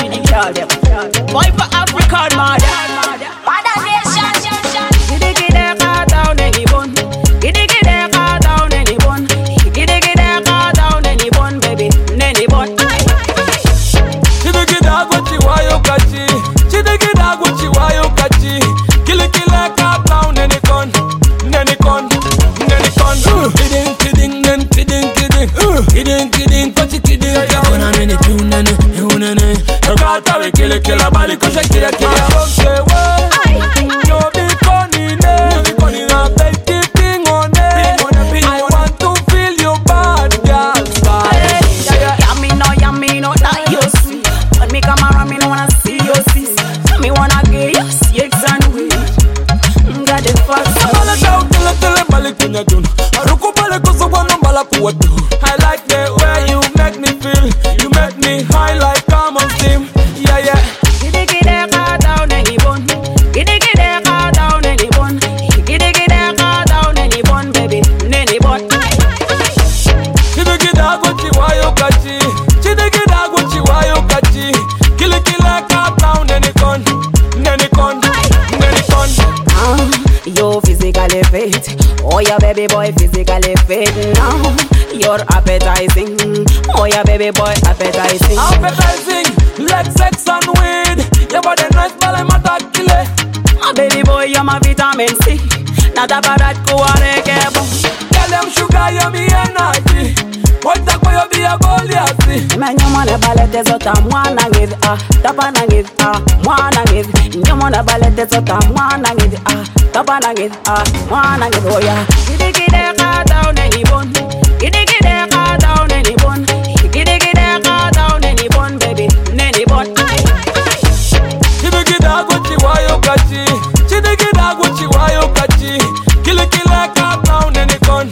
the girl them. Boy for African mother. Mother nation. Giddy giddy car down any bun. Giddy giddy car down any bun. Giddy giddy car down any bun, baby, any bun. Giddy giddy agwachi wayokachi. Giddy giddy agwachi wayokachi. Kill car down any con. Kidding, kochi kidding. Kuna mini tune, Kata kill a bali kosha kill. I don't say what. No be funny, no baby thing on it. I want to feel your bad girl. Yummy, no, that you sweet. When me come around, me no wanna see your sis. Me wanna get you sex and weed. Got the fuck. Bala down, tell bali kunya tune. Aruku bali koso wana bala kuwatu. I like the way you make me feel. You make me high like common steam. Yeah. Giddy giddy car down any bun. Giddy giddy car down any bun. Giddy giddy car down any bun, baby, any bun. Giddy giddy agwachi wayokachi. Giddy giddy agwachi wayokachi. Kill car down any con. You physically fit. Oh yeah, baby boy, physically fit now. You're appetizing. Oh yeah, baby boy, appetizing. Like sex and weed. Your body nice, but I'm a killer. My baby boy, you're my vitamin C. Not a bad kuarekebo. Tell them sugar, you're me energy. What the boy, you be a Goliath. Man, you wanna ballet zota mwana give tapana give mwana give. You wanna ballet zota mwana give tapana give mwana give. Oh yeah. Giddy giddy car down any bun. Giddy giddy car down any bun. Giddy giddy car down any bun, baby, any bun. Giddy giddy agwachi wayokachi. Giddy giddy agwachi wayokachi. Kill car down any con.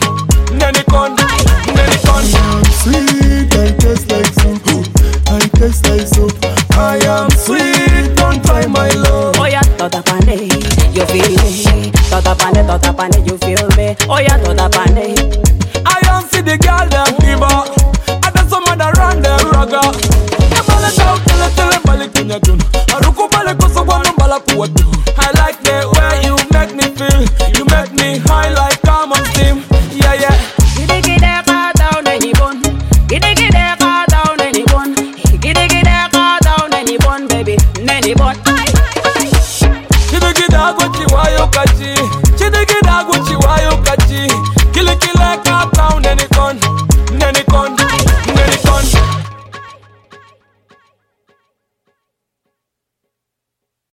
Sweet, I taste like soup. I am sweet, don't try my love. Oh yeah, tota pane, you feel me. Tota pane, you feel me. Oh yeah, tota pane. I don't see the girl them diva. I got some other random raga. Bala down, tell bali kunya tune. Aruku bali koso wana bala kuwatu. I like the way you make me feel. You make me high like common steam. Yeah. Giddy giddy car down any bun. Giddy giddy car down any bun. Giddy giddy car down any bun, baby, any bun. Giddy giddy agwachi wayo